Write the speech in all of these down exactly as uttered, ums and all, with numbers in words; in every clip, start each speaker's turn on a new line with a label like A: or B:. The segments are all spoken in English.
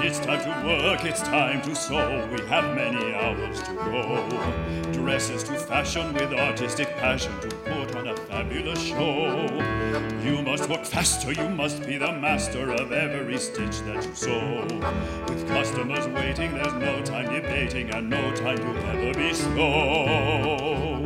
A: It's time to work, it's time to sew. We have many hours to go. Dresses to fashion with artistic passion to put on a fabulous show. You must work faster, you must be the master of every stitch that you sew. With customers waiting, there's no time debating and no time to ever be slow.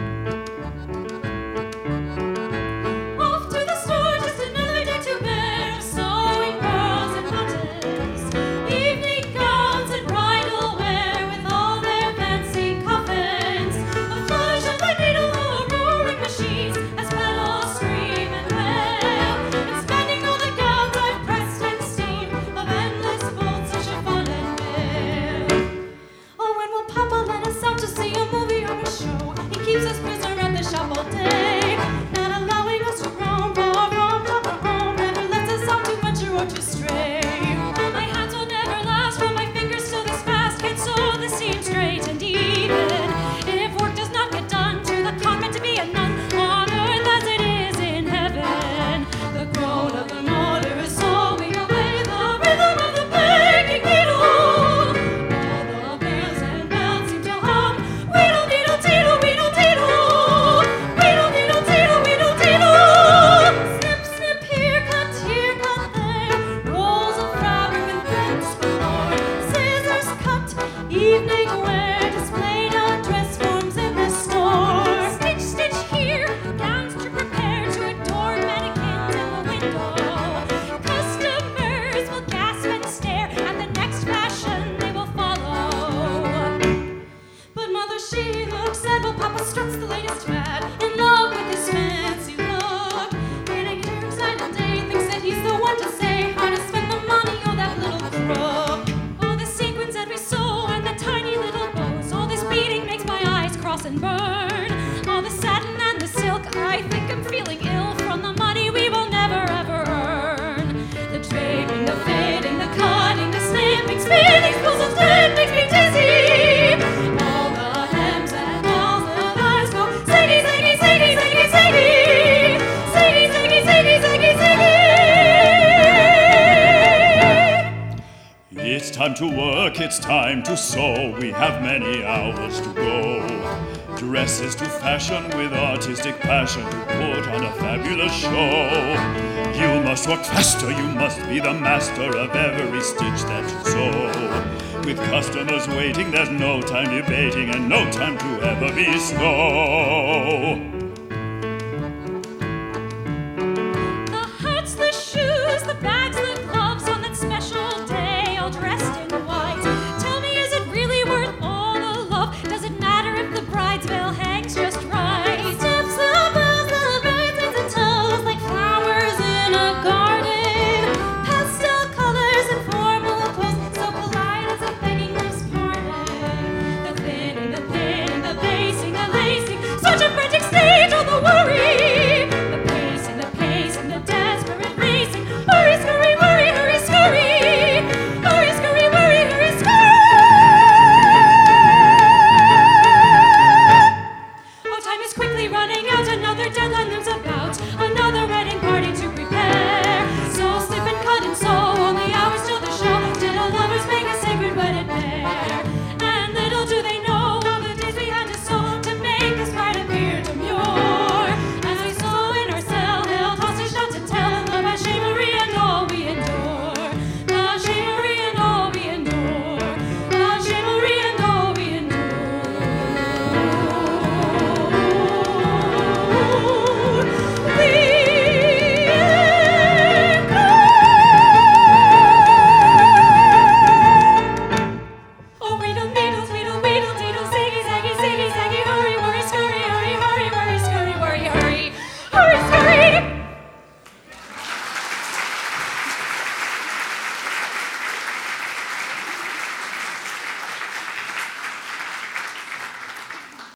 B: And burn all the satin and the silk. I think I'm feeling ill from the money we will never ever earn. The draping, the fitting, the cutting, the snipping, spinning, spools of thread makes me dizzy. All the hems and all the thighs go ziggy, ziggy, ziggy, ziggy, ziggy, ziggy, ziggy, ziggy, ziggy, ziggy.
A: It's time to work, it's time to sew. We have many hours to go. Dresses to fashion with artistic passion to put on a fabulous show. You must work faster, you must be the master of every stitch that you sew. With customers waiting, there's no time debating and no time to ever be slow.